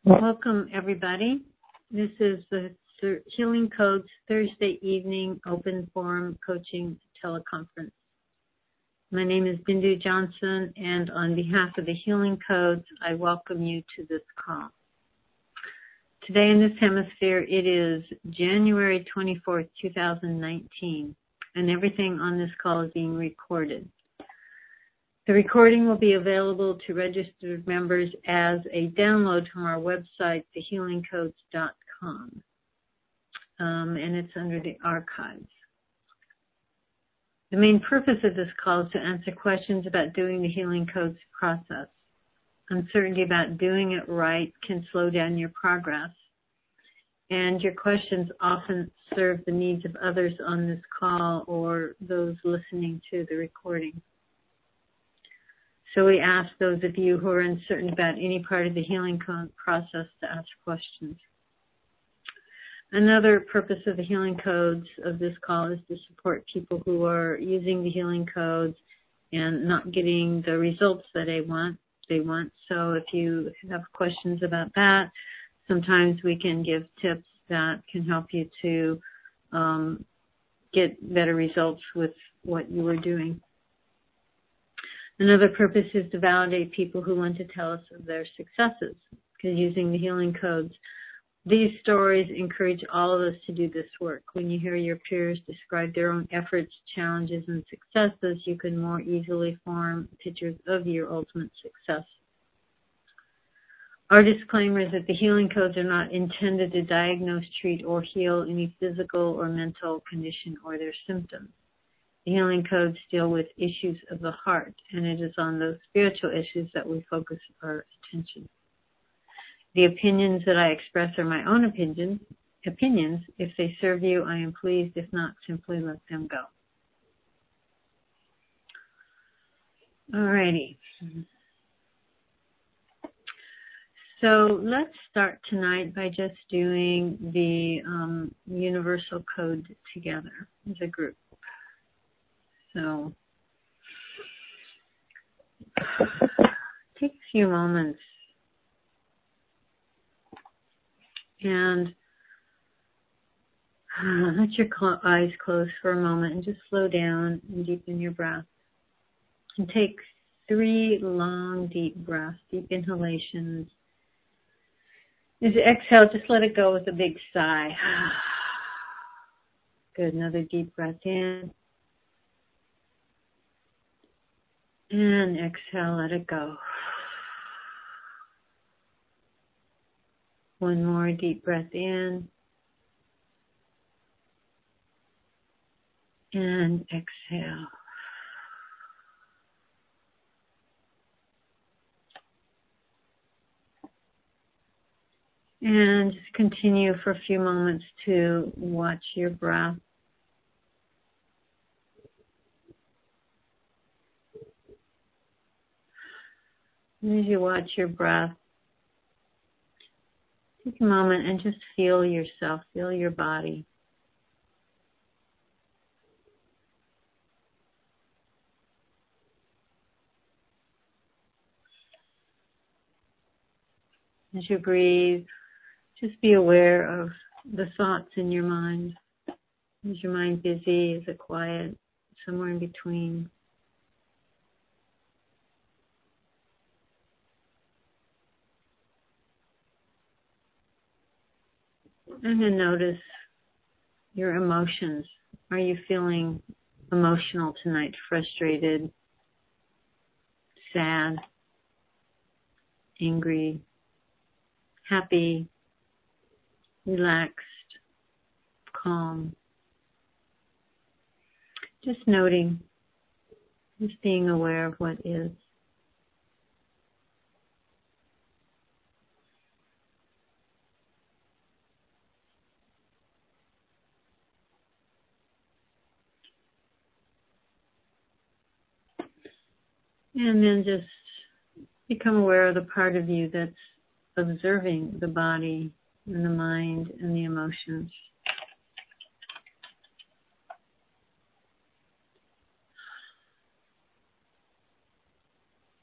Welcome, everybody. This is the Healing Codes Thursday evening open forum coaching teleconference. My name is Bindu Johnson, and on behalf of the Healing Codes, I welcome you to this call. Today in this hemisphere, it is January 24th, 2019, and everything on this call is being recorded. The recording will be available to registered members as a download from our website, thehealingcodes.com, and it's under the archives. The main purpose of this call is to answer questions about doing the Healing Codes process. Uncertainty about doing it right can slow down your progress, and your questions often serve the needs of others on this call or those listening to the recording. So we ask those of you who are uncertain about any part of the healing code process to ask questions. Another purpose of the healing codes of this call is to support people who are using the healing codes and not getting the results that they want. So if you have questions about that, sometimes we can give tips that can help you to get better results with what you are doing. Another purpose is to validate people who want to tell us of their successes, because using the healing codes, these stories encourage all of us to do this work. When you hear your peers describe their own efforts, challenges, and successes, you can more easily form pictures of your ultimate success. Our disclaimer is that the healing codes are not intended to diagnose, treat, or heal any physical or mental condition or their symptoms. The healing codes deal with issues of the heart, and it is on those spiritual issues that we focus our attention. The opinions that I express are my own opinions. If they serve you, I am pleased. If not, simply let them go. Alrighty. So let's start tonight by just doing the universal code together as a group. So take a few moments and let your eyes close for a moment and just slow down and deepen your breath. And take 3 long, deep breaths, deep inhalations. As you exhale, just let it go with a big sigh. Good. Another deep breath in. And exhale, let it go. One more deep breath in. And exhale. And just continue for a few moments to watch your breath. And as you watch your breath, take a moment and just feel yourself, feel your body. As you breathe, just be aware of the thoughts in your mind. Is your mind busy? Is it quiet? Somewhere in between. And then notice your emotions. Are you feeling emotional tonight? Frustrated, sad, angry, happy, relaxed, calm? Just noting, just being aware of what is. And then just become aware of the part of you that's observing the body and the mind and the emotions.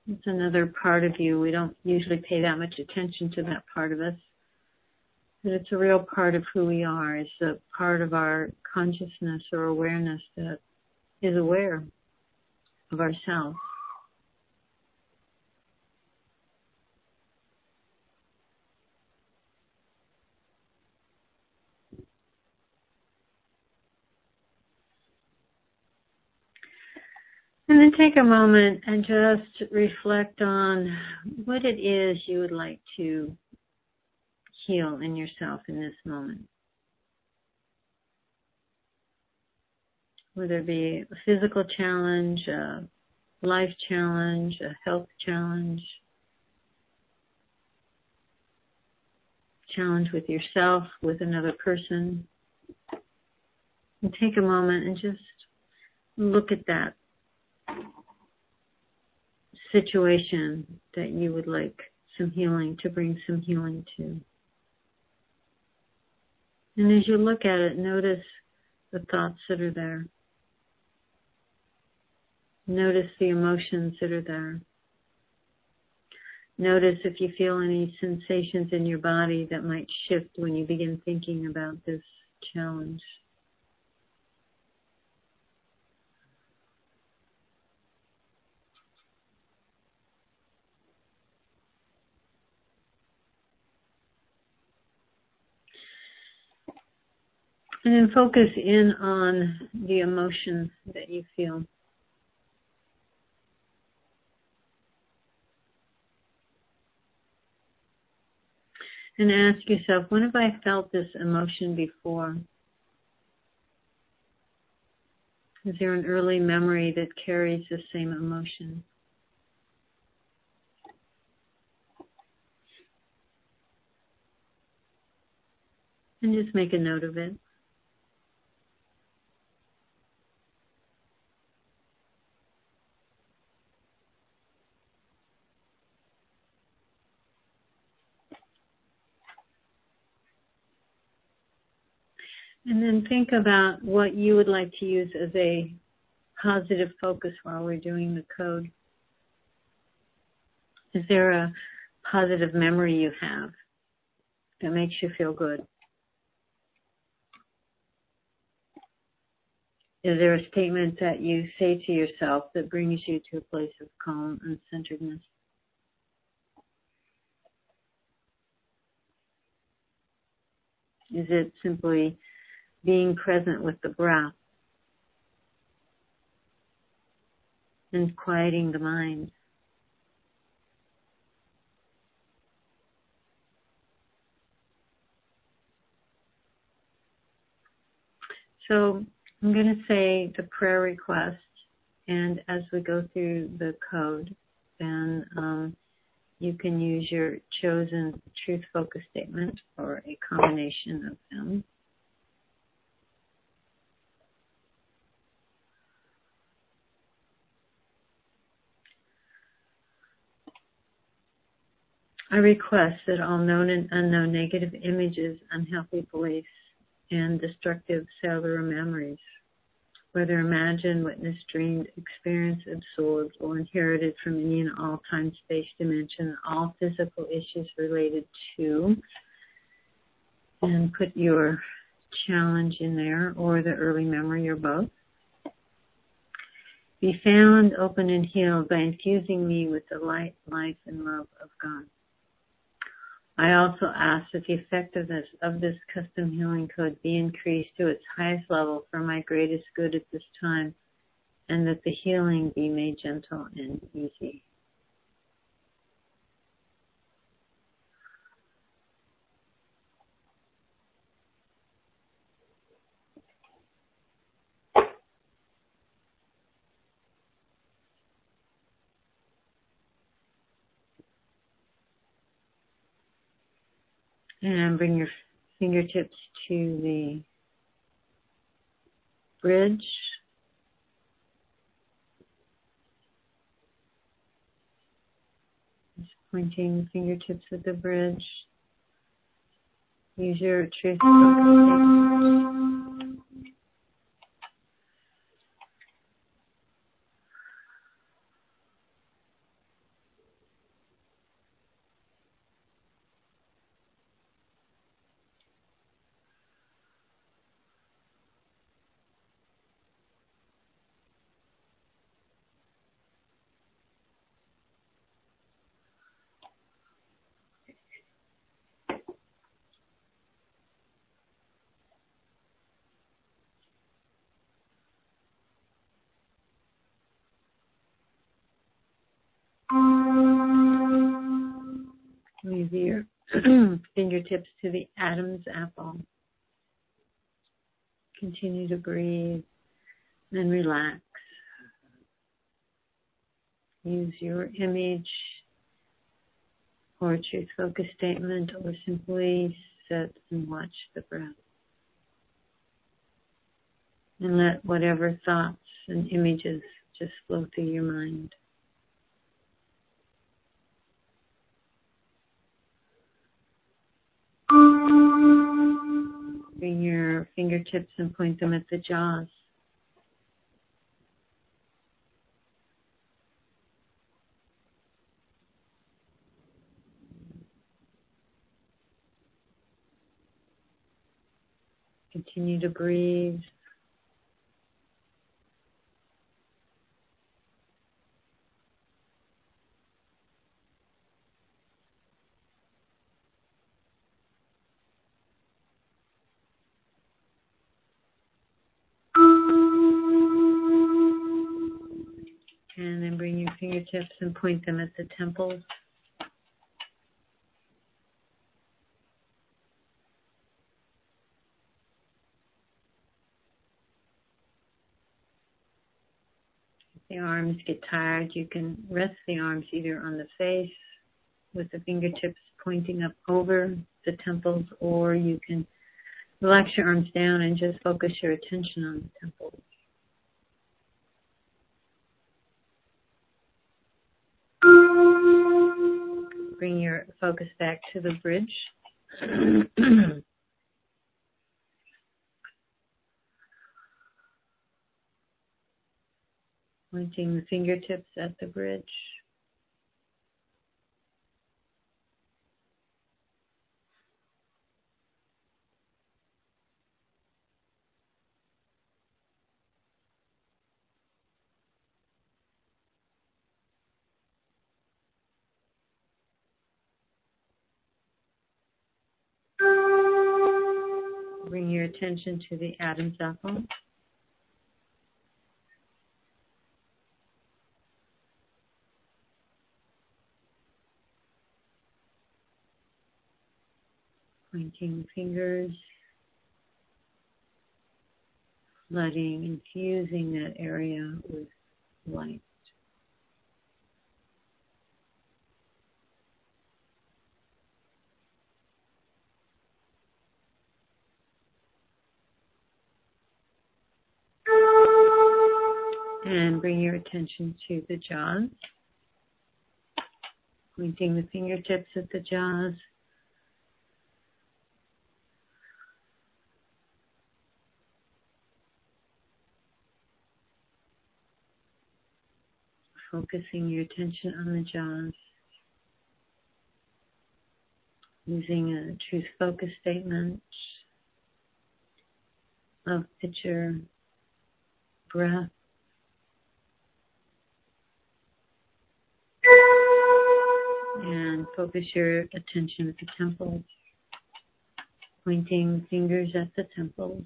It's another part of you. We don't usually pay that much attention to that part of us. But it's a real part of who we are. It's a part of our consciousness or awareness that is aware of ourselves. And then take a moment and just reflect on what it is you would like to heal in yourself in this moment. Whether it be a physical challenge, a life challenge, a health challenge, challenge with yourself, with another person. And take a moment and just look at that situation that you would like some healing, to bring some healing to. And as you look at it, notice the thoughts that are there. Notice the emotions that are there. Notice if you feel any sensations in your body that might shift when you begin thinking about this challenge. And then focus in on the emotion that you feel. And ask yourself, when have I felt this emotion before? Is there an early memory that carries the same emotion? And just make a note of it. And then think about what you would like to use as a positive focus while we're doing the code. Is there a positive memory you have that makes you feel good? Is there a statement that you say to yourself that brings you to a place of calm and centeredness? Is it simply being present with the breath and quieting the mind? So I'm going to say the prayer request, and as we go through the code, then you can use your chosen truth focus statement or a combination of them. I request that all known and unknown negative images, unhealthy beliefs, and destructive cellular memories, whether imagined, witnessed, dreamed, experienced, absorbed, or inherited from any and all time, space, dimension, all physical issues related to, and put your challenge in there, or the early memory, or both, be found, open, and healed by infusing me with the light, life, and love of God. I also ask that the effectiveness of this custom healing code be increased to its highest level for my greatest good at this time, and that the healing be made gentle and easy. And bring your fingertips to the bridge. Just pointing the fingertips at the bridge. Use your truth focus. move your fingertips to the Adam's apple. Continue to breathe and relax. Use your image or truth focus statement, or simply sit and watch the breath. And let whatever thoughts and images just flow through your mind. Bring your fingertips and point them at the jaws. Continue to breathe. And then bring your fingertips and point them at the temples. If the arms get tired, you can rest the arms either on the face with the fingertips pointing up over the temples, or you can relax your arms down and just focus your attention on the temples. Bring your focus back to the bridge. Pointing the fingertips at the bridge. Bring your attention to the Adam's apple. Pointing fingers, flooding, infusing that area with light. And bring your attention to the jaws. Pointing the fingertips at the jaws. Focusing your attention on the jaws. Using a truth focus statement of picture, breath, and focus your attention at the temples, pointing fingers at the temples.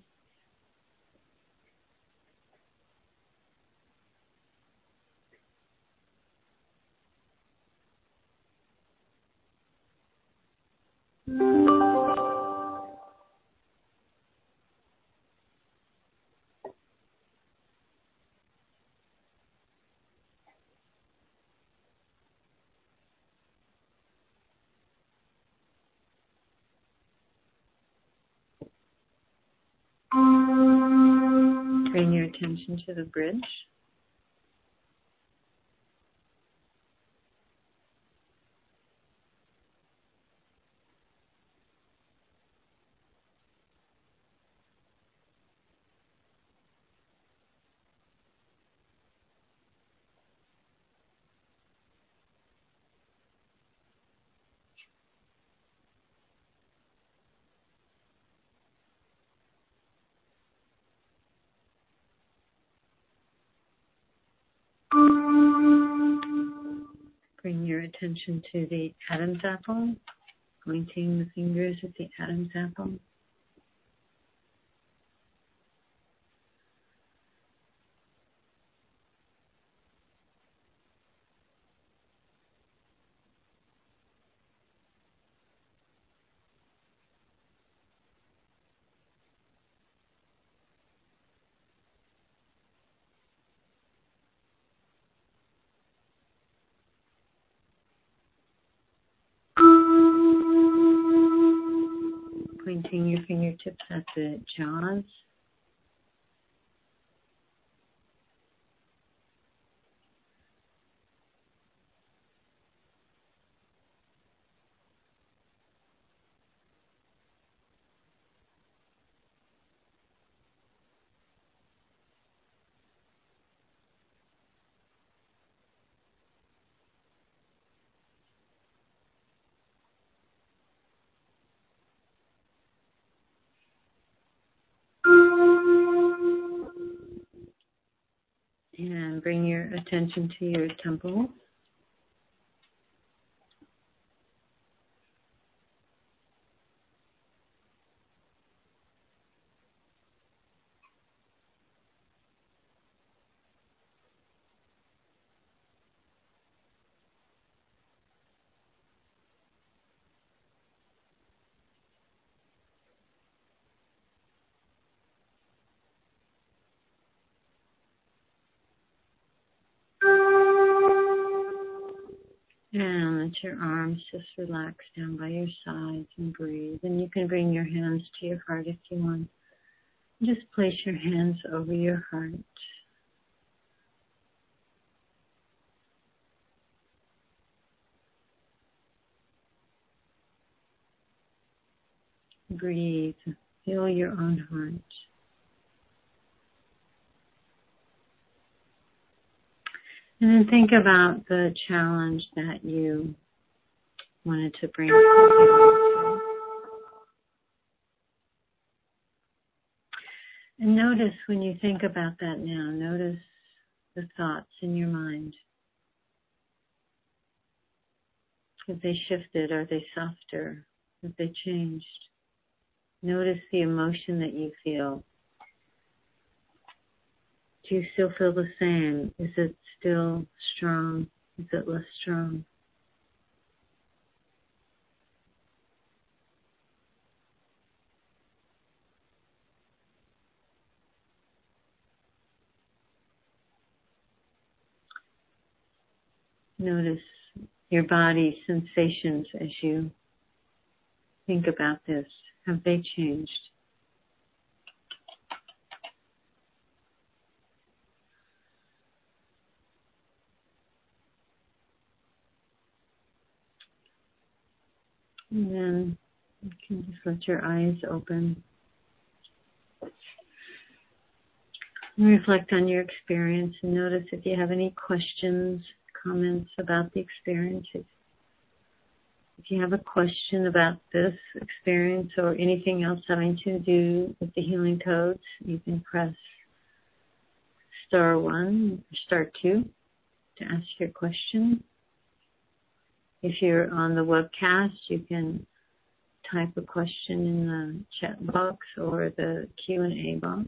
Bring your attention to the bridge. Bring your attention to the Adam's apple, pointing the fingers at the Adam's apple. pointing your fingertips at the jaws. And bring your attention to your temples. And let your arms just relax down by your sides and breathe. And you can bring your hands to your heart if you want. Just place your hands over your heart. Breathe. Feel your own heart. And then think about the challenge that you wanted to bring to you. And notice when you think about that now, notice the thoughts in your mind. Have they shifted? Are they softer? Have they changed? Notice the emotion that you feel. Do you still feel the same? Is it still strong? Is it less strong? Notice your body's sensations as you think about this. Have they changed? And then you can just let your eyes open. And reflect on your experience and notice if you have any questions, comments about the experience. If you have a question about this experience or anything else having to do with the healing codes, you can press *1 or *2 to ask your question. If you're on the webcast, you can type a question in the chat box or the Q&A box.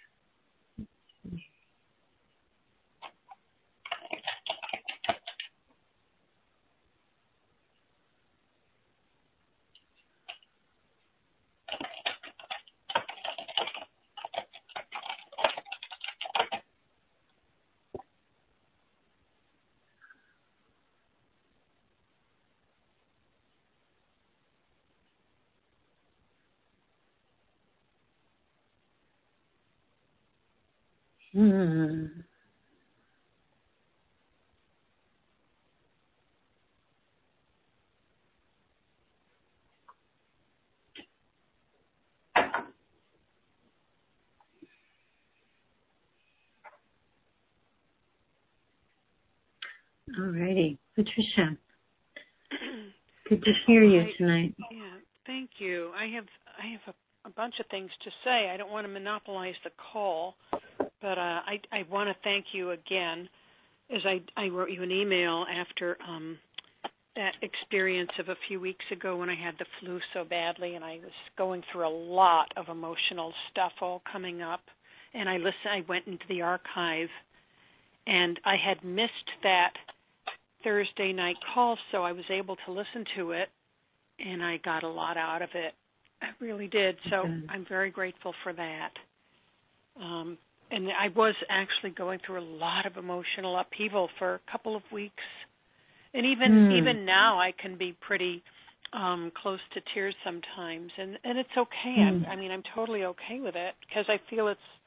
Alrighty, Patricia. Good to hear you tonight. Yeah, thank you. I have a bunch of things to say. I don't want to monopolize the call, but I want to thank you again, as I wrote you an email after that experience of a few weeks ago when I had the flu so badly, and I was going through a lot of emotional stuff all coming up. And I went into the archive, and I had missed that Thursday night call, so I was able to listen to it, and I got a lot out of it. I really did, so I'm very grateful for that. And I was actually going through a lot of emotional upheaval for a couple of weeks. And even now I can be pretty close to tears sometimes, and it's okay. I'm totally okay with it because I feel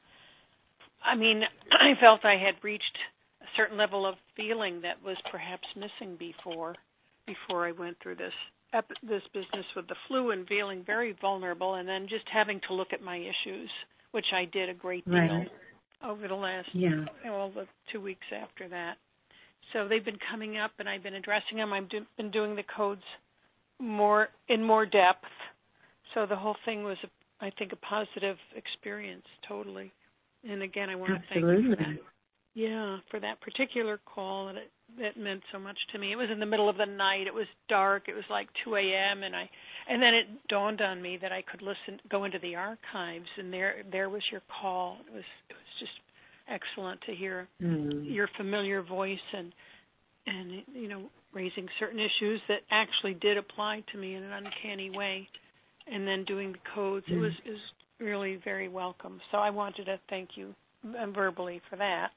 I felt I had reached a certain level of feeling that was perhaps missing before I went through this business with the flu and feeling very vulnerable, and then just having to look at my issues, which I did a great deal over the last the 2 weeks after that. So they've been coming up, and I've been addressing them. I've been doing the codes in more depth. So the whole thing was, I think, a positive experience, totally. And again, I want to thank you for that. Yeah, for that particular call, that meant so much to me. It was in the middle of the night. It was dark. It was like 2 a.m. And then it dawned on me that I could go into the archives, and there was your call. It was just excellent to hear your familiar voice and raising certain issues that actually did apply to me in an uncanny way, and then doing the codes. It was really very welcome. So I wanted to thank you verbally for that.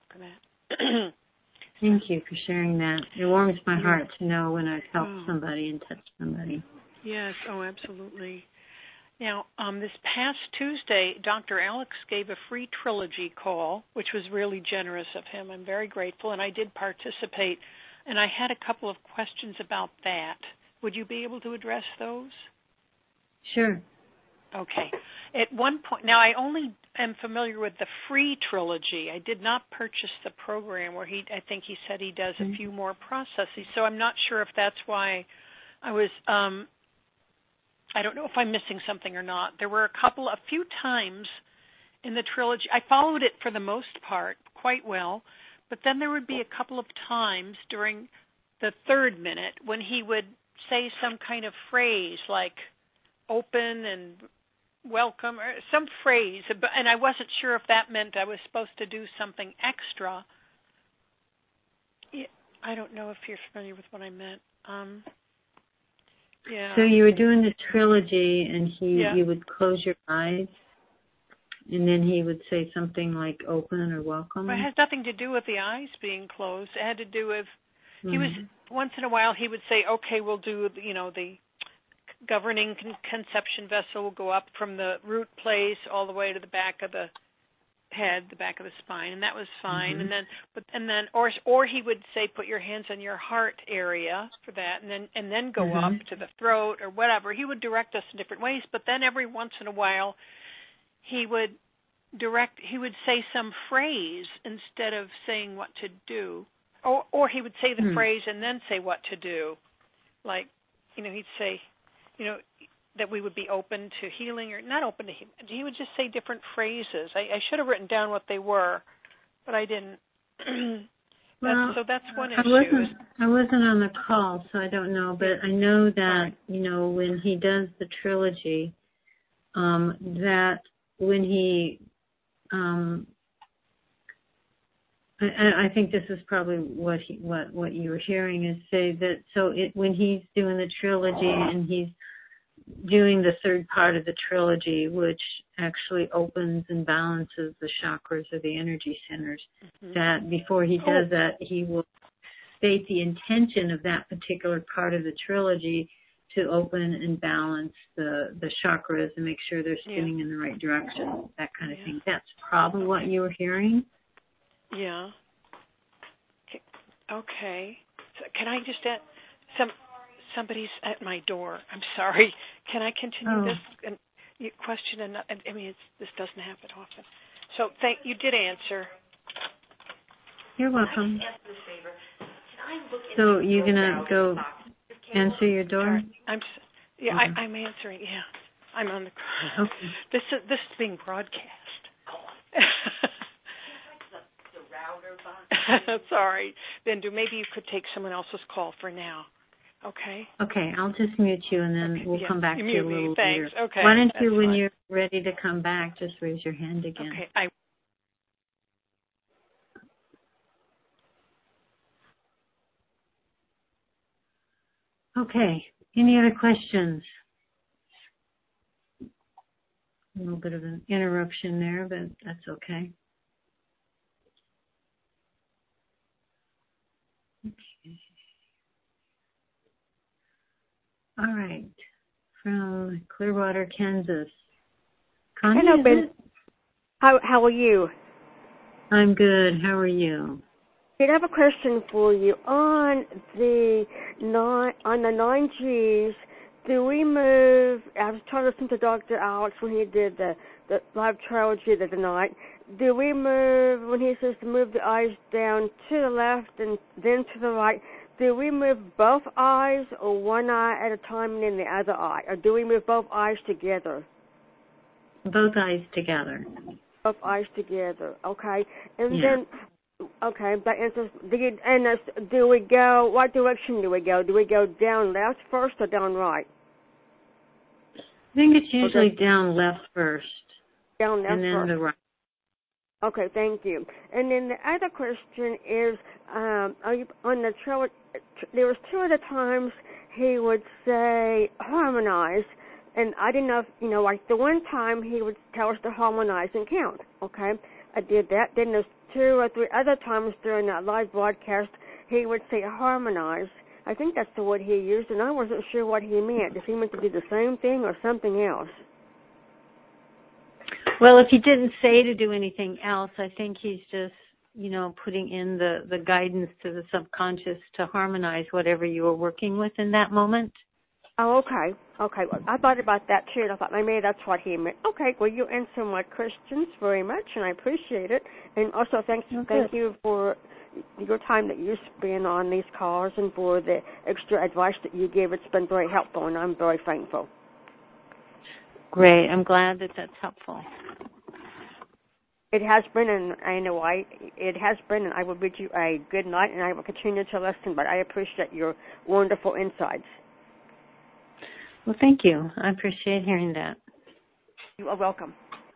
Thank you for sharing that. It warms my heart to know when I've helped somebody and touched somebody. Yes, absolutely. Now, this past Tuesday, Dr. Alex gave a free trilogy call, which was really generous of him. I'm very grateful, and I did participate, and I had a couple of questions about that. Would you be able to address those? Sure. Okay. At one point, now I only am familiar with the free trilogy. I did not purchase the program where I think he said he does a few more processes, so I'm not sure if that's why I was, I don't know if I'm missing something or not. There were a few times in the trilogy, I followed it for the most part quite well, but then there would be a couple of times during the third minute when he would say some kind of phrase like open and welcome, or some phrase, and I wasn't sure if that meant I was supposed to do something extra. I don't know if you're familiar with what I meant. So you were doing the trilogy, and you would close your eyes, and then he would say something like open or welcome? Well, it has nothing to do with the eyes being closed. It had to do with, he was, once in a while he would say, okay, we'll do, the governing conception vessel will go up from the root place all the way to the back of the head, the back of the spine, and that was fine. And then, or he would say, put your hands on your heart area for that, and then go up to the throat or whatever. He would direct us in different ways, but then every once in a while, he would say some phrase instead of saying what to do, or he would say the phrase and then say what to do, like, he'd say, that we would be open to healing or not open to healing. He would just say different phrases. I should have written down what they were, but I didn't. So that's one issue. I wasn't on the call, so I don't know, but I know that, when he does the trilogy, that when he, I think this is probably what you were hearing is say that, when he's doing the trilogy and he's doing the third part of the trilogy, which actually opens and balances the chakras or the energy centers, that before he does that, he will state the intention of that particular part of the trilogy to open and balance the chakras and make sure they're spinning in the right direction, that kind of thing. That's probably what you were hearing. Yeah. Okay. So can I just add somebody's at my door. I'm sorry. Can I continue this question? And this doesn't happen often. So you did answer. You're welcome. So you're gonna go answer your door? I'm answering. Yeah, I'm on the. Okay. This is being broadcast. Sorry, Bindu. Maybe you could take someone else's call for now. Okay. Okay, I'll just mute you, and then we'll come back to you a little later. Okay. Why don't you, when you're ready to come back, just raise your hand again. Okay. Okay. Any other questions? A little bit of an interruption there, but that's okay. Okay. All right. From Clearwater, Kansas. Connie, hello, Ben. How are you? I'm good. How are you? I have a question for you. On the 9Gs, do we move, I was trying to listen to Dr. Alex when he did the live trilogy the other night. Do we move, when he says to move the eyes down to the left and then to the right, do we move both eyes or one eye at a time and then the other eye? Or do we move both eyes together? Both eyes together. Both eyes together, okay. And yeah. then, okay, that answers, do we go, what direction do we go? Do we go down left first or down right? I think it's usually down left first. Down left and then first. the right. Okay, thank you. And then the other question is, are you on the trail? There was two other times he would say harmonize, and I didn't know if, like the one time he would tell us to harmonize and count. Okay, I did that. Then there's 2 or 3 other times during that live broadcast he would say harmonize. I think that's the word he used, and I wasn't sure what he meant. If he meant to do the same thing or something else. Well, if he didn't say to do anything else, I think he's just, putting in the guidance to the subconscious to harmonize whatever you were working with in that moment. Oh, okay. Okay. Well, I thought about that too, and I thought maybe that's what he meant. Okay. Well, you answer my questions very much, and I appreciate it. And also, thank you for your time that you spend on these calls and for the extra advice that you give. It's been very helpful, and I'm very thankful. Great. I'm glad that that's helpful. It has been, and I know it has been, and I will bid you a good night, and I will continue to listen, but I appreciate your wonderful insights. Well, thank you. I appreciate hearing that. You are welcome.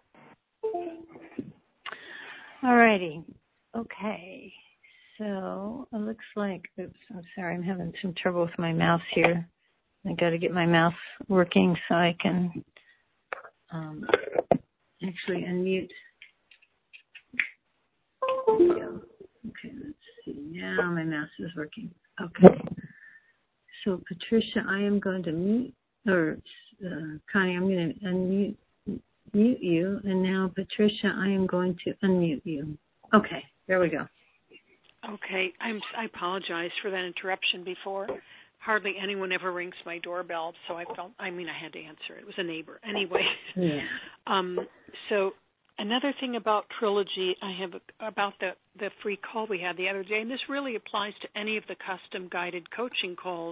All righty. Okay. So it looks like, I'm sorry, I'm having some trouble with my mouse here. I got to get my mouse working so I can actually unmute. There we go. Okay, let's see. Now my mouse is working. Okay. So Patricia, I am going to mute, or Connie, I'm going to mute you, and now Patricia, I am going to unmute you. Okay, there we go. Okay, I apologize for that interruption before. Hardly anyone ever rings my doorbell, so I had to answer it. It was a neighbor. Anyway. Yeah. So another thing about Trilogy, I have about the free call we had the other day, and this really applies to any of the custom guided coaching calls.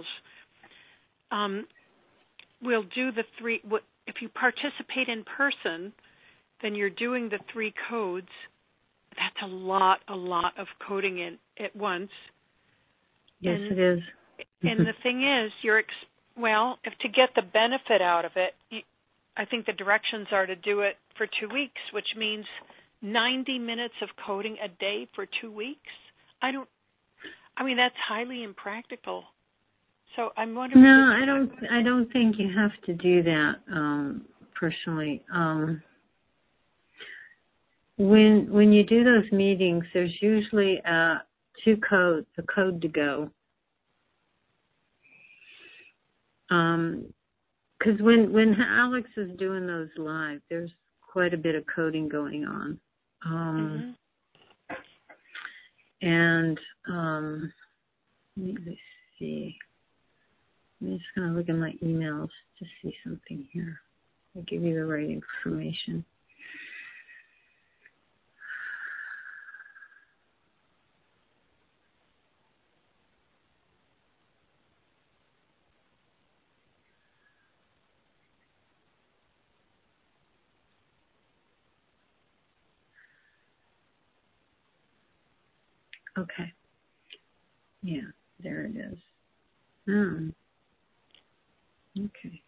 We'll do the 3, if you participate in person, then you're doing the 3 codes. That's a lot of coding in at once. Yes, it is. And the thing is, if to get the benefit out of it, I think the directions are to do it for 2 weeks, which means 90 minutes of coding a day for 2 weeks. That's highly impractical. So I'm wondering. No, I don't think you have to do that, personally. When you do those meetings, there's usually 2 codes, a code to go. Because when Alex is doing those live, there's quite a bit of coding going on. And let me see. I'm just going to look at my emails to see something here. I'll give you the right information. Okay. Yeah, there it is. Okay.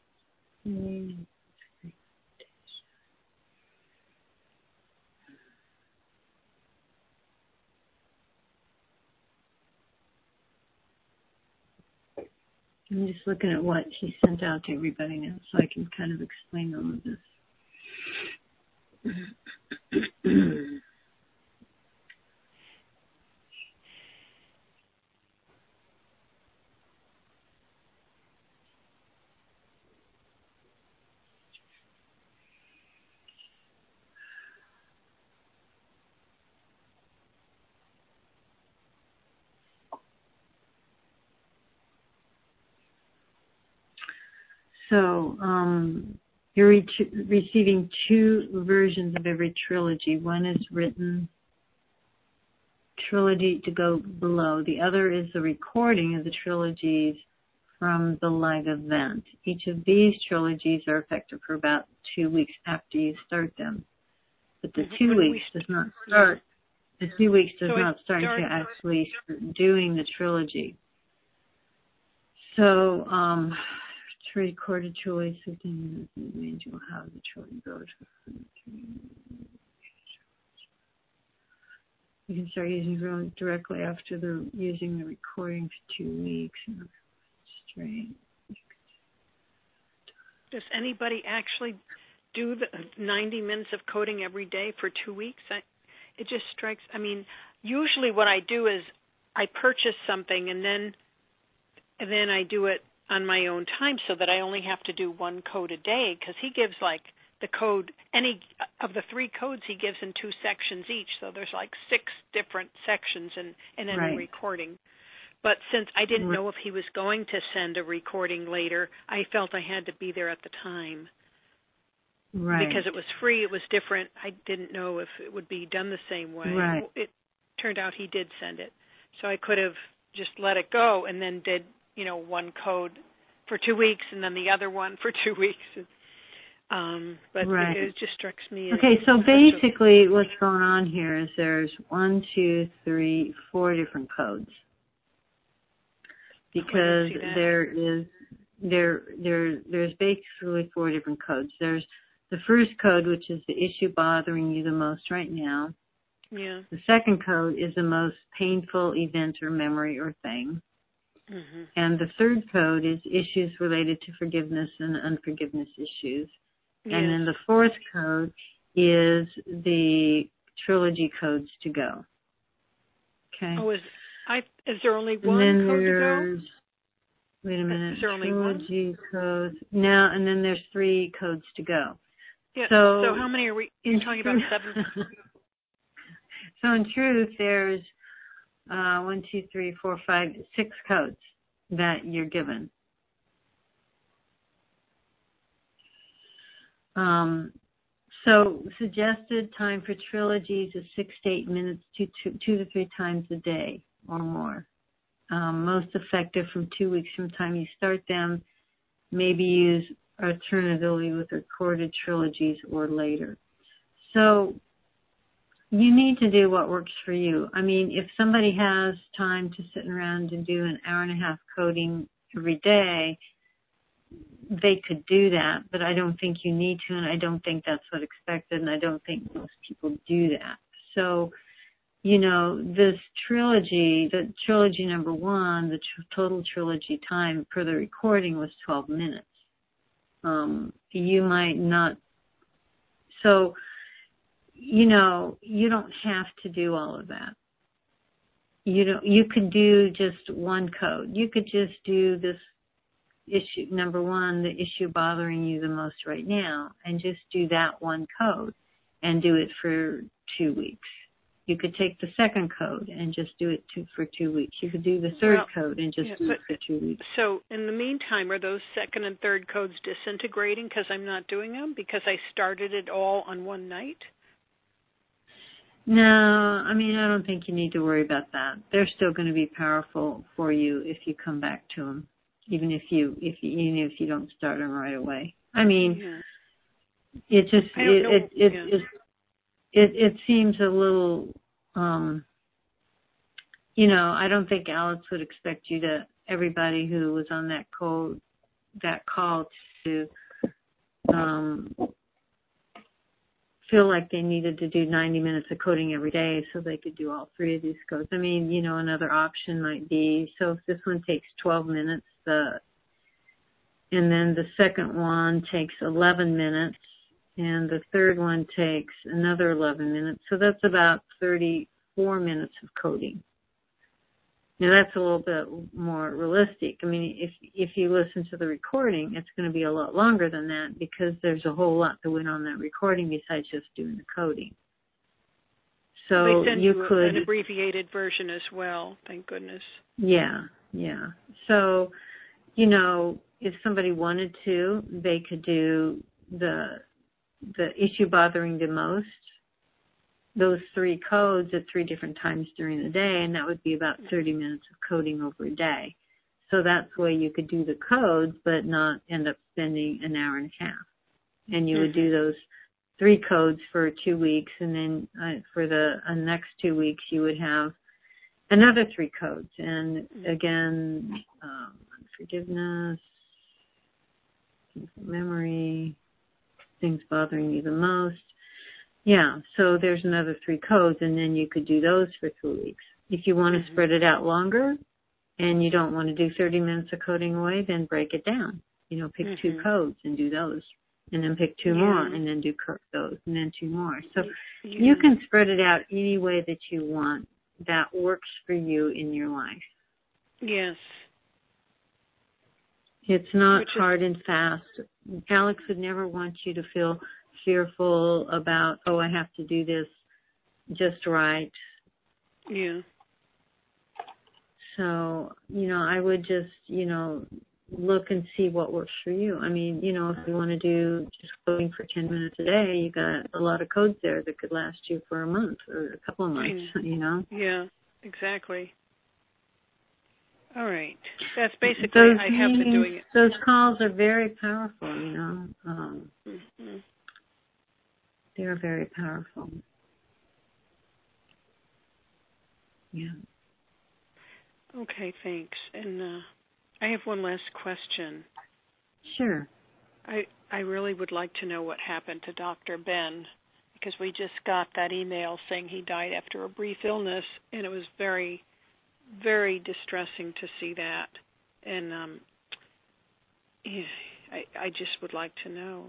I'm just looking at what he sent out to everybody now so I can kind of explain all of this. So you're receiving two versions of every trilogy. One is written trilogy to go below. The other is the recording of the trilogies from the live event. Each of these trilogies are effective for about 2 weeks after you start them. But the 2 weeks does not start. The 2 weeks does not start until you actually start doing the trilogy. So, to record a trilogy, 15 minutes in advance, you'll have the trilogy go to. You can start using directly after using the recording for 2 weeks. Straight. Does anybody actually do the 90 minutes of coding every day for 2 weeks? It just strikes. I mean, usually what I do is I purchase something and then I do it on my own time so that I only have to do one code a day, because he gives like the code, any of the 3 codes he gives in 2 sections each. So there's like 6 different sections in any recording. But since I didn't know if he was going to send a recording later, I felt I had to be there at the time. Right. Because it was free, it was different. I didn't know if it would be done the same way. Right. It turned out he did send it. So I could have just let it go and then did, one code for 2 weeks and then the other one for 2 weeks. But it just strikes me as... Okay, so basically what's going on here is there's 1, 2, 3, 4 different codes. Because there's basically 4 different codes. There's the first code, which is the issue bothering you the most right now. Yeah. The second code is the most painful event or memory or thing. Mm-hmm. And the third code is issues related to forgiveness and unforgiveness issues. Yes. And then the fourth code is the trilogy codes to go. Okay. Oh, is there only one code to go? Wait a minute. Is there only trilogy codes. No, and then there's 3 codes to go. Yeah. So how many are we? You're talking about 7. So in truth, there's 1, 2, 3, 4, 5, 6 codes that you're given. So suggested time for trilogies is 6 to 8 minutes, 2 to 3 times a day or more. Most effective from 2 weeks from time you start them. Maybe use alternatively with recorded trilogies or later. So you need to do what works for you. I mean, if somebody has time to sit around and do an hour and a half coding every day, they could do that, but I don't think you need to, and I don't think that's what's expected, and I don't think most people do that. So, this trilogy, the trilogy number 1, the total trilogy time per the recording was 12 minutes. You might not, so, you don't have to do all of that. You could do just one code. You could just do this issue, number 1, the issue bothering you the most right now, and just do that one code and do it for 2 weeks. You could take the second code and just do it for 2 weeks. You could do the third code and just do it for 2 weeks. So in the meantime, are those second and third codes disintegrating because I'm not doing them, because I started it all on one night? No, I mean, I don't think you need to worry about that. They're still going to be powerful for you if you come back to them, even if you don't start them right away. I mean, it just it seems a little, I don't think Alex would expect you to, everybody who was on that call to feel like they needed to do 90 minutes of coding every day so they could do all 3 of these codes. I mean, another option might be, so if this one takes 12 minutes, and then the second one takes 11 minutes, and the third one takes another 11 minutes. So that's about 34 minutes of coding. Now that's a little bit more realistic. I mean, if you listen to the recording, it's going to be a lot longer than that because there's a whole lot that went on that recording besides just doing the coding. So they send you could an abbreviated version as well. Thank goodness. Yeah. So, if somebody wanted to, they could do the issue bothering the most, those 3 codes at 3 different times during the day, and that would be about 30 minutes of coding over a day. So that's the way you could do the codes, but not end up spending an hour and a half. And you would do those 3 codes for 2 weeks, and then for the next 2 weeks you would have another 3 codes. And again, forgiveness, memory, things bothering you the most. Yeah, so there's another 3 codes, and then you could do those for 3 weeks. If you want to spread it out longer and you don't want to do 30 minutes of coding away, then break it down. Pick 2 codes and do those, and then pick 2 more and then do those, and then 2 more. So you can spread it out any way that you want that works for you in your life. Yes. It's not hard and fast. Alex would never want you to feel fearful about, I have to do this just right. Yeah. So, I would just, look and see what works for you. I mean, if you want to do just coding for 10 minutes a day, you got a lot of codes there that could last you for a month or a couple of months, Yeah, exactly. All right. That's basically, I have been doing it. Those calls are very powerful, They're very powerful. Yeah. Okay, thanks. And I have one last question. Sure. I really would like to know what happened to Dr. Ben, because we just got that email saying he died after a brief illness, and it was very, very distressing to see that. And I just would like to know.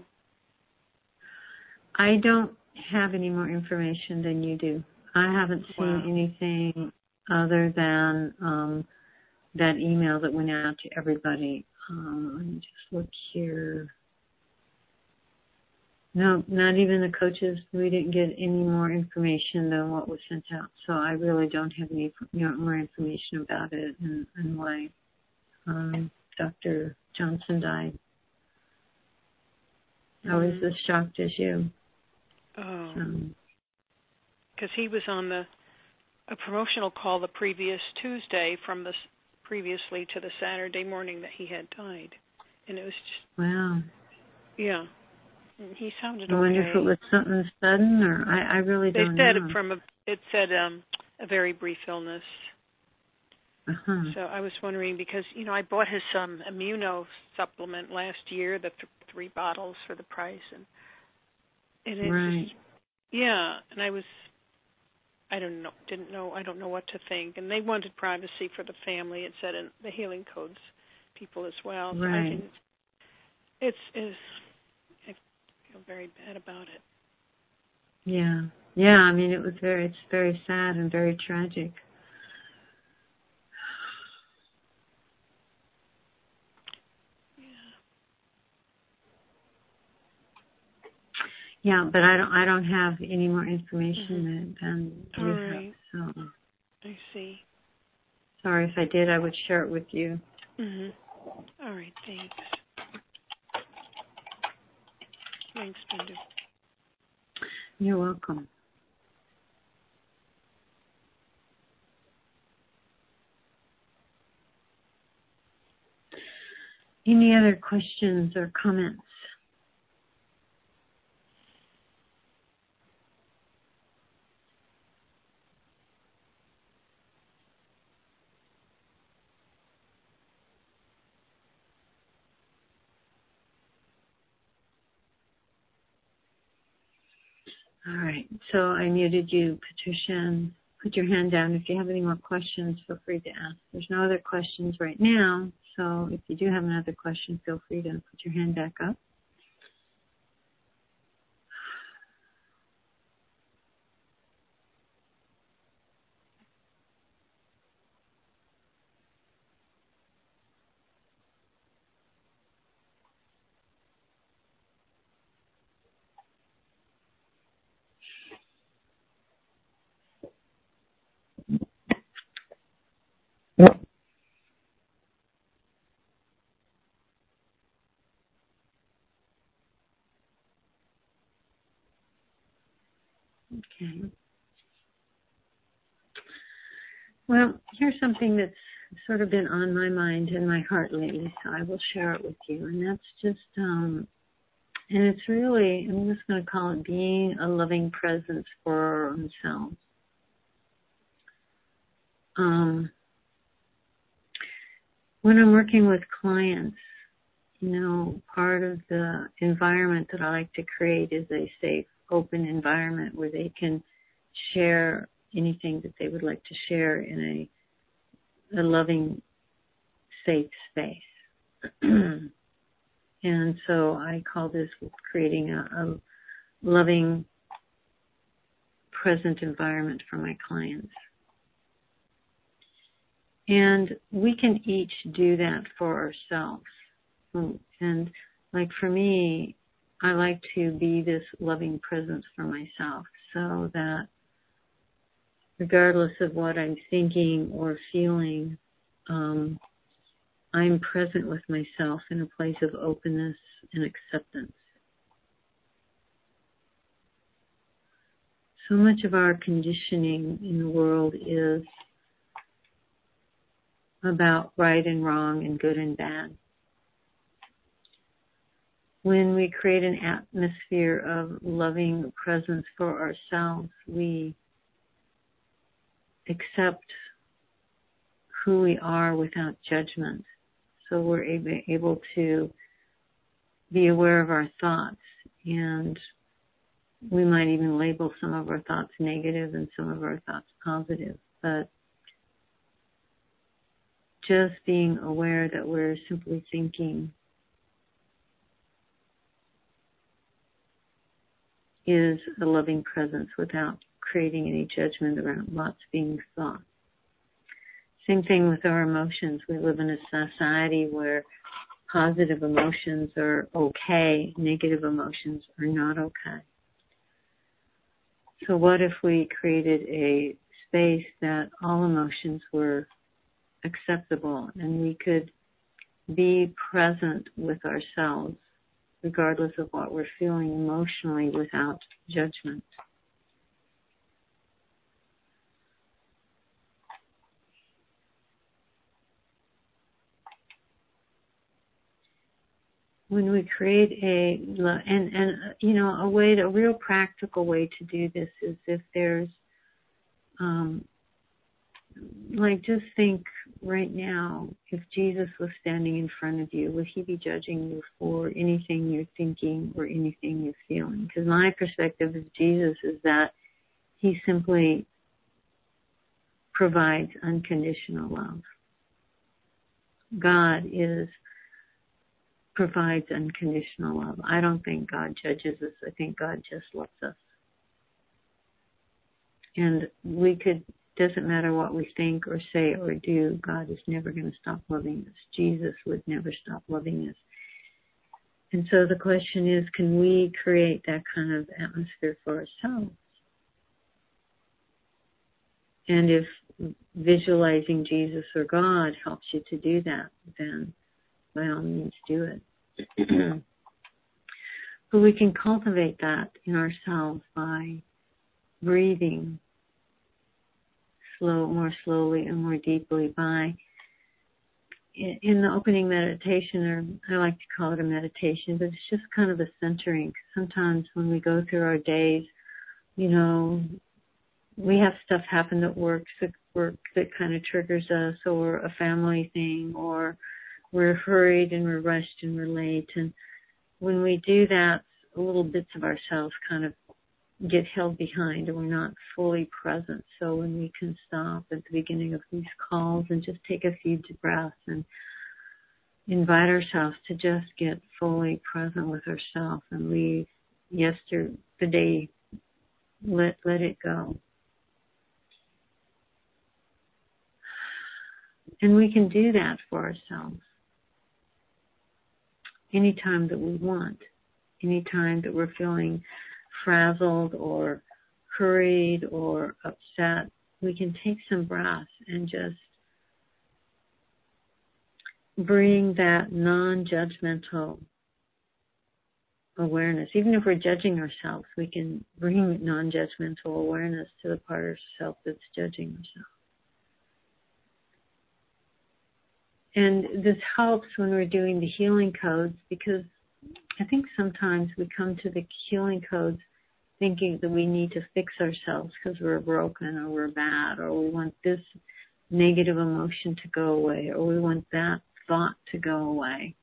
I don't have any more information than you do. I haven't seen anything other than that email that went out to everybody. Let me just look here. No, not even the coaches. We didn't get any more information than what was sent out. So I really don't have any more information about it and why Dr. Johnson died. I was as shocked as you. Oh. Because he was on a promotional call the previous Tuesday from the previously to the Saturday morning that he had died. And it was just... Wow. Yeah. He sounded okay. I wonder if it was something sudden, or I really don't know. It said a very brief illness. Uh-huh. So I was wondering because, I bought his immuno supplement last year, the 3 bottles for the price. And it just, yeah, and I don't know what to think. And they wanted privacy for the family. It said in the Healing Codes people as well. So I feel very bad about it. Yeah. Yeah, I mean, it's very sad and very tragic. Yeah, but I don't have any more information than you have. So I see. Sorry, if I did, I would share it with you. All right, thanks. Thanks, Bindu. You're welcome. Any other questions or comments? All right, so I muted you, Patricia. Put your hand down. If you have any more questions, feel free to ask. There's no other questions right now, so if you do have another question, feel free to put your hand back up. Okay. Well, here's something that's sort of been on my mind and my heart lately, so I will share it with you. And that's just, and it's really, I'm just going to call it being a loving presence for our own selves. When I'm working with clients, part of the environment that I like to create is a safe, open environment where they can share anything that they would like to share in a loving, safe space. And so I call this creating a loving, present environment for my clients. And we can each do that for ourselves. And like for me, I like to be this loving presence for myself so that regardless of what I'm thinking or feeling, I'm present with myself in a place of openness and acceptance. So much of our conditioning in the world is about right and wrong and good and bad. When we create an atmosphere of loving presence for ourselves, we accept who we are without judgment. So we're able to be aware of our thoughts, and we might even label some of our thoughts negative and some of our thoughts positive. But just being aware that we're simply thinking is a loving presence without creating any judgment around what's being thought. Same thing with our emotions. We live in a society where positive emotions are okay, negative emotions are not okay. So what if we created a space that all emotions were acceptable and we could be present with ourselves regardless of what we're feeling emotionally without judgment? When we create a real practical way to do this is if there's, just think right now, if Jesus was standing in front of you, would he be judging you for anything you're thinking or anything you're feeling? Because my perspective of Jesus is that he simply provides unconditional love. God provides unconditional love. I don't think God judges us. I think God just loves us. And doesn't matter what we think or say or do, God is never going to stop loving us. Jesus would never stop loving us. And so the question is, can we create that kind of atmosphere for ourselves? And if visualizing Jesus or God helps you to do that, then by all means do it. But we can cultivate that in ourselves by breathing more slowly and more deeply, by in the opening meditation, or I like to call it a meditation, but it's just kind of a centering. Sometimes when we go through our days, we have stuff happen at work that kind of triggers us, or a family thing, or we're hurried and we're rushed and we're late. And when we do that, little bits of ourselves kind of get held behind and we're not fully present. So when we can stop at the beginning of these calls and just take a few deep breaths and invite ourselves to just get fully present with ourselves and leave the day, let it go. And we can do that for ourselves anytime that we want, anytime that we're feeling frazzled or hurried or upset. We can take some breaths and just bring that non-judgmental awareness. Even if we're judging ourselves, we can bring non-judgmental awareness to the part of self that's judging ourselves. And this helps when we're doing the healing codes, because I think sometimes we come to the healing codes thinking that we need to fix ourselves because we're broken or we're bad, or we want this negative emotion to go away, or we want that thought to go away.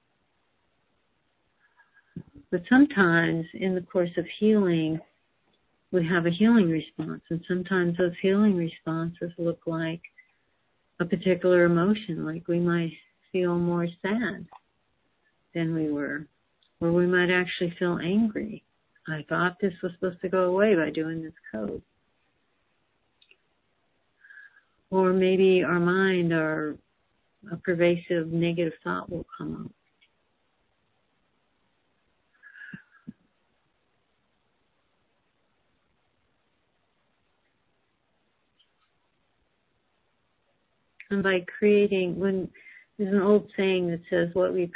But sometimes in the course of healing, we have a healing response, and sometimes those healing responses look like a particular emotion, like we might feel more sad than we were, or we might actually feel angry. I thought this was supposed to go away by doing this code. Or maybe our mind or a pervasive negative thought will come up. And by creating, there's an old saying that says, what we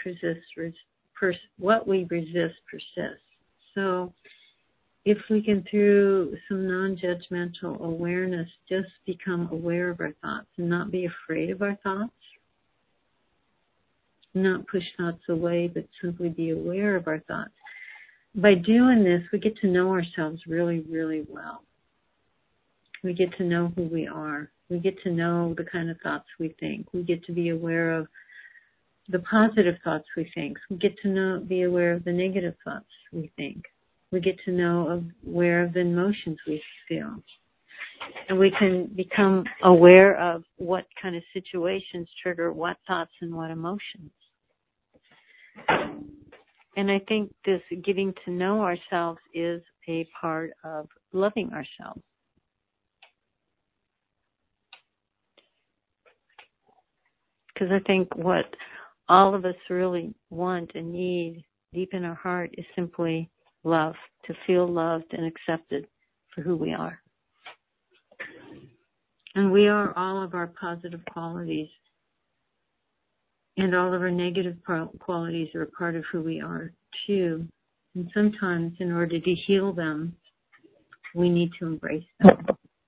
resist persists. So if we can, through some non-judgmental awareness, just become aware of our thoughts and not be afraid of our thoughts, not push thoughts away, but simply be aware of our thoughts. By doing this, we get to know ourselves really, really well. We get to know who we are. We get to know the kind of thoughts we think. We get to be aware of the positive thoughts we think. We get to be aware of the negative thoughts we think. We get to know aware of the emotions we feel. And we can become aware of what kind of situations trigger what thoughts and what emotions. And I think this getting to know ourselves is a part of loving ourselves. Because I think what all of us really want and need deep in our heart is simply love, to feel loved and accepted for who we are. And we are all of our positive qualities, and all of our negative qualities are a part of who we are too. And sometimes in order to heal them, we need to embrace them.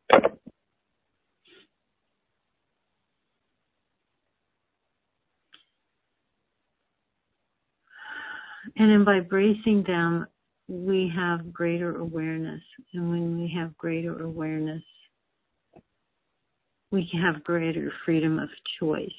And by embracing them, we have greater awareness. And when we have greater awareness, we have greater freedom of choice.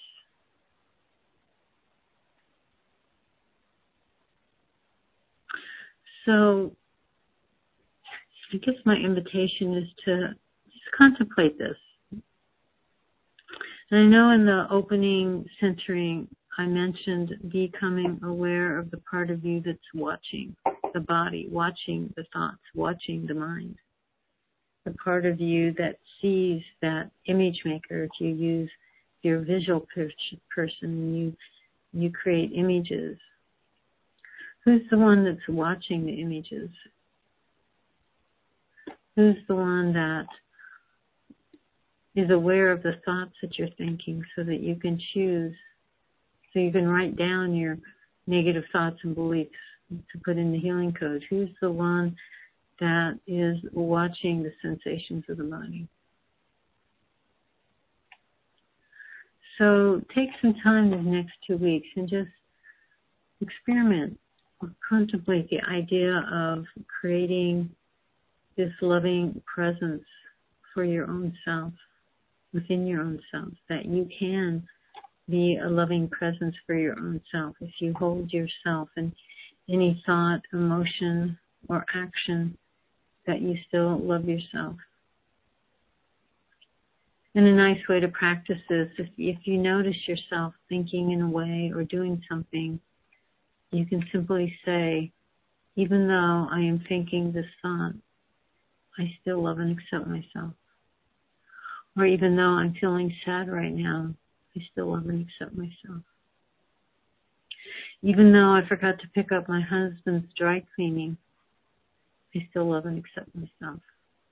So I guess my invitation is to just contemplate this. And I know in the opening centering, I mentioned becoming aware of the part of you that's watching the body, watching the thoughts, watching the mind. The part of you that sees that image maker. If you use your visual person, you create images. Who's the one that's watching the images? Who's the one that is aware of the thoughts that you're thinking so that you can choose, so you can write down your negative thoughts and beliefs to put in the healing code? Who's the one that is watching the sensations of the body? So take some time these next 2 weeks and just experiment or contemplate the idea of creating this loving presence for your own self, within your own self, that you can be a loving presence for your own self if you hold yourself in any thought, emotion, or action that you still love yourself. And a nice way to practice this, if you notice yourself thinking in a way or doing something, you can simply say, even though I am thinking this thought, I still love and accept myself. Or even though I'm feeling sad right now, I still love and accept myself. Even though I forgot to pick up my husband's dry cleaning, I still love and accept myself.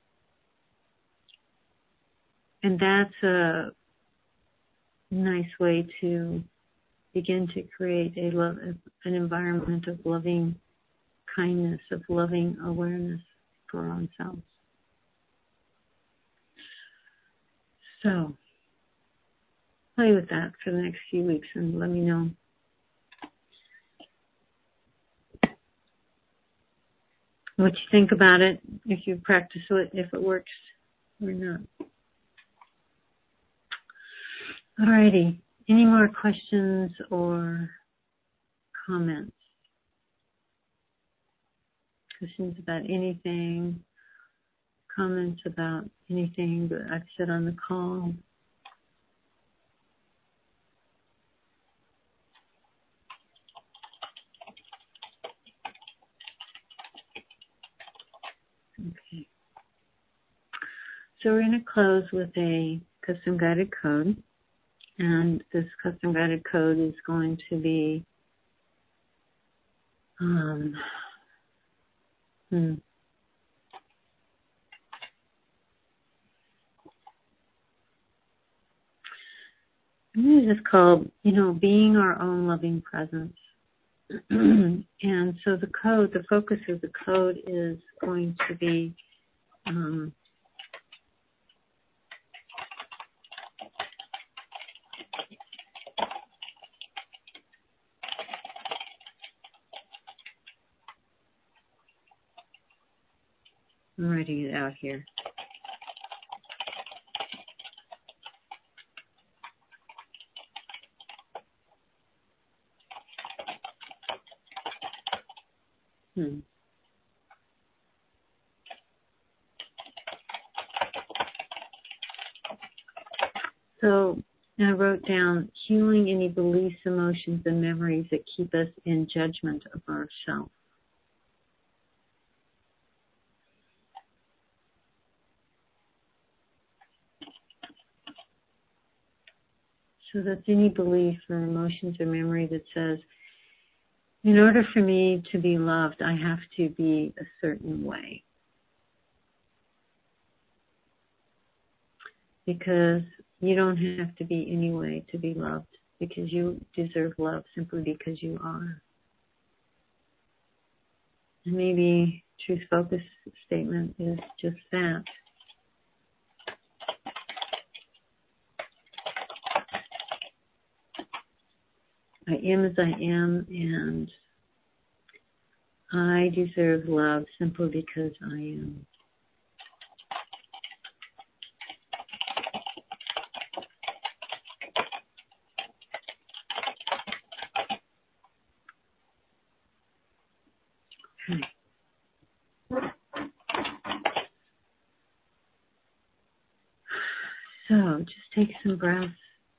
And that's a nice way to begin to create an environment of loving kindness, of loving awareness for ourselves. So, play with that for the next few weeks and let me know what you think about it, if you practice it, if it works or not. Alrighty. Any more questions or comments? Questions about anything? Comments about anything that I've said on the call? Okay. So we're going to close with a custom guided code. And this custom guided code is going to be this is called, being our own loving presence. And so the code, the focus of the code is going to be I'm writing it out here. So I wrote down healing any beliefs, emotions, and memories that keep us in judgment of ourselves. So that's any belief or emotions or memory that says, in order for me to be loved, I have to be a certain way. Because you don't have to be any way to be loved, because you deserve love simply because you are. And maybe Truth Focus statement is just that. I am as I am, and I deserve love simply because I am. Okay. So just take some breaths.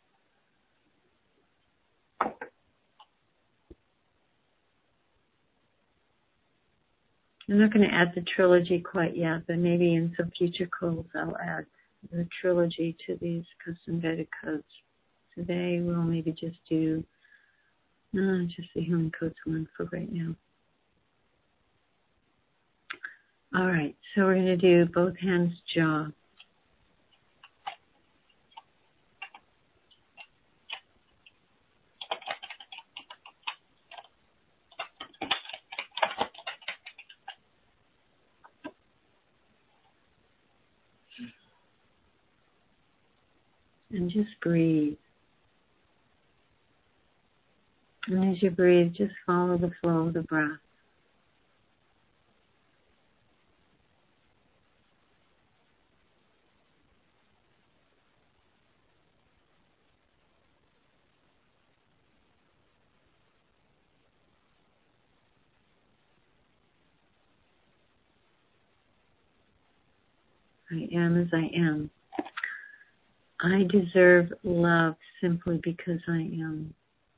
I'm not going to add the trilogy quite yet, but maybe in some future calls I'll add the trilogy to these custom guided codes. Today we'll maybe just do just the Healing Codes one for right now. All right, so we're going to do both hands jaw. And just breathe. And as you breathe, just follow the flow of the breath. I am as I am. I deserve love simply because I am.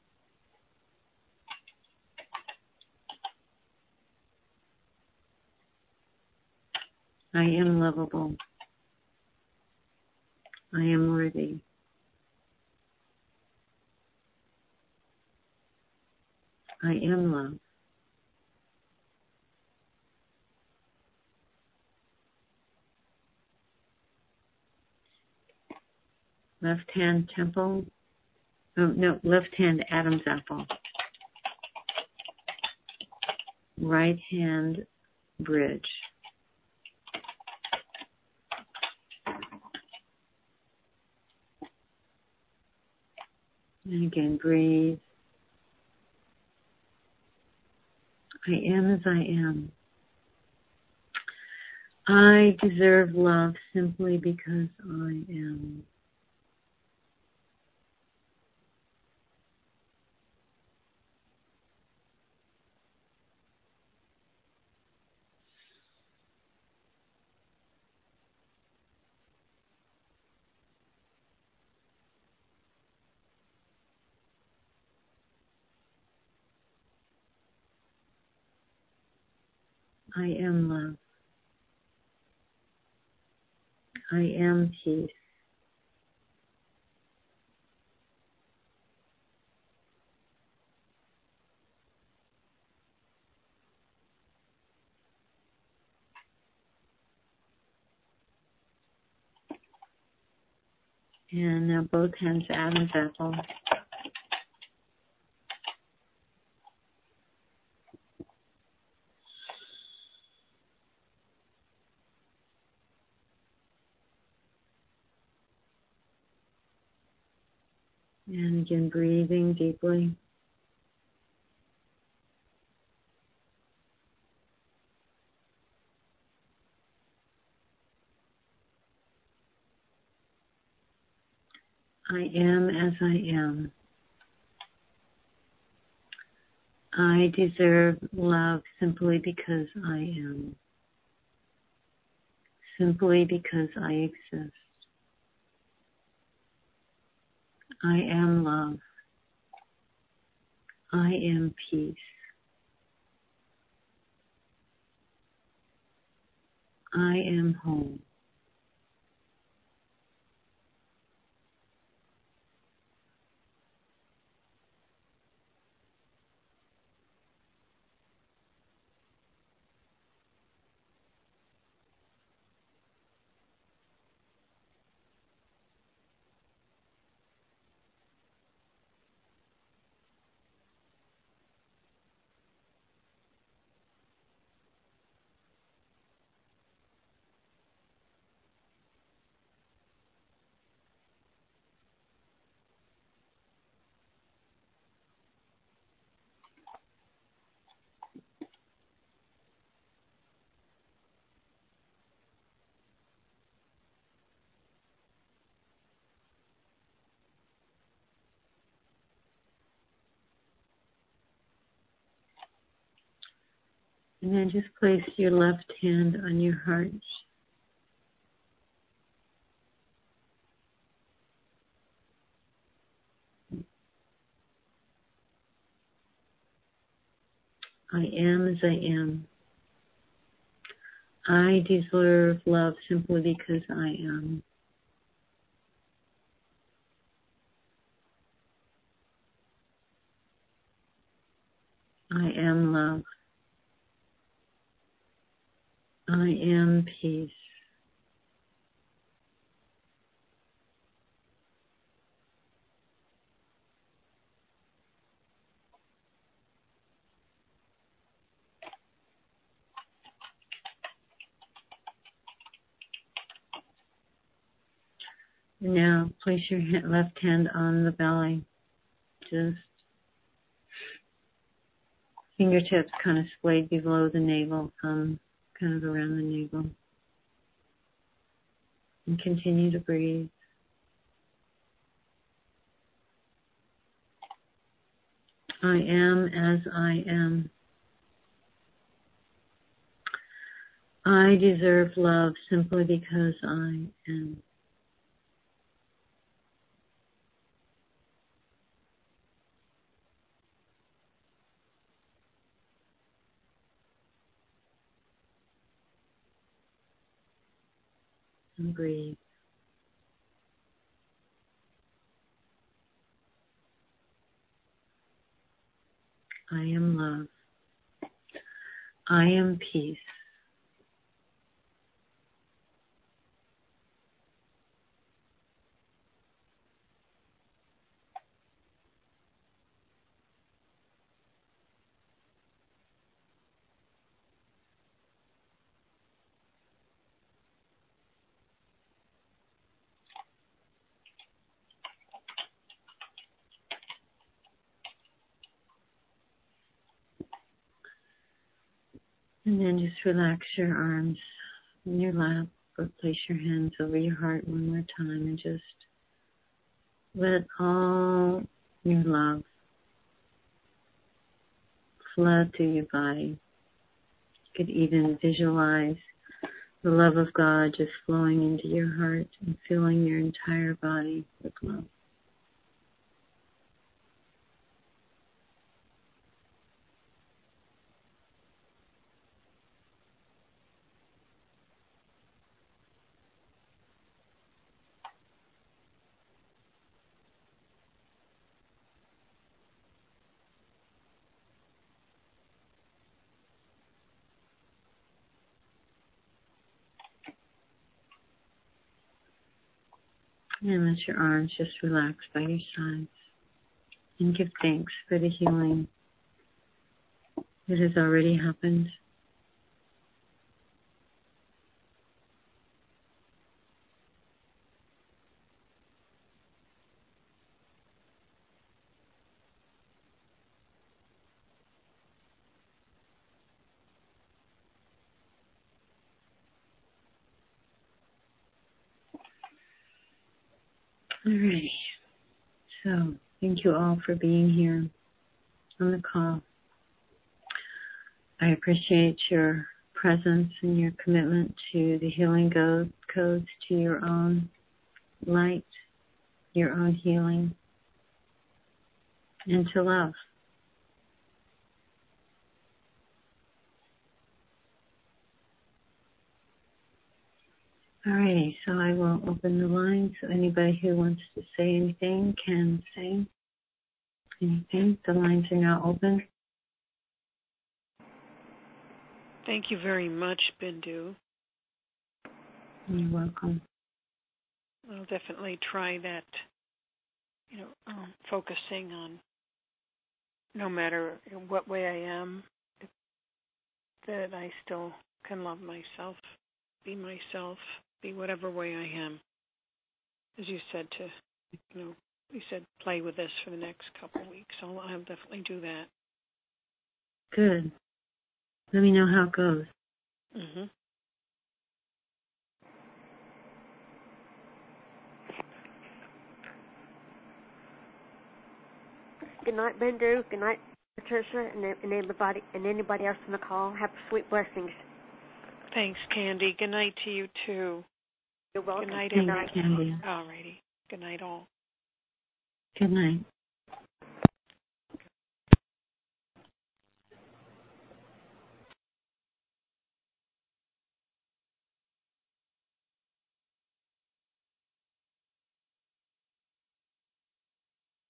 I am lovable. I am worthy. I am love. Left hand temple. Oh, no, left hand Adam's apple. right hand bridge. And again, breathe. I am as I am. I deserve love simply because I am. I am love. I am peace. And now both hands Adam's apple. And again, breathing deeply. I am as I am. I deserve love simply because I am. Simply because I exist. I am love. I am peace. I am home. And then just place your left hand on your heart. I am as I am. I deserve love simply because I am. I am love. I am peace. Now place your left hand on the belly. Just fingertips kind of splayed below the navel, thumb kind of around the navel. And continue to breathe. I am as I am. I deserve love simply because I am. And breathe. I am love. I am peace. And then just relax your arms in your lap, or place your hands over your heart one more time and just let all your love flood through your body. You could even visualize the love of God just flowing into your heart and filling your entire body with love. And let your arms just relax by your sides and give thanks for the healing that has already happened. Alrighty. So, thank you all for being here on the call. I appreciate your presence and your commitment to the healing codes, to your own light, your own healing, and to love. Alrighty, so I will open the line so anybody who wants to say anything can say anything. The lines are now open. Thank you very much, Bindu. You're welcome. I'll definitely try that, focusing on no matter what way I am, that I still can love myself, be whatever way I am. As you said, you said play with this for the next couple of weeks. So I'll definitely do that. Good. Let me know how it goes. Mm-hmm. Good night, Bindu. Good night, Patricia, and everybody, and anybody else on the call. Have sweet blessings. Thanks, Candy. Good night to you, too. You're welcome. Good night, Thanks, Candy. All righty. Good night, all. Good night.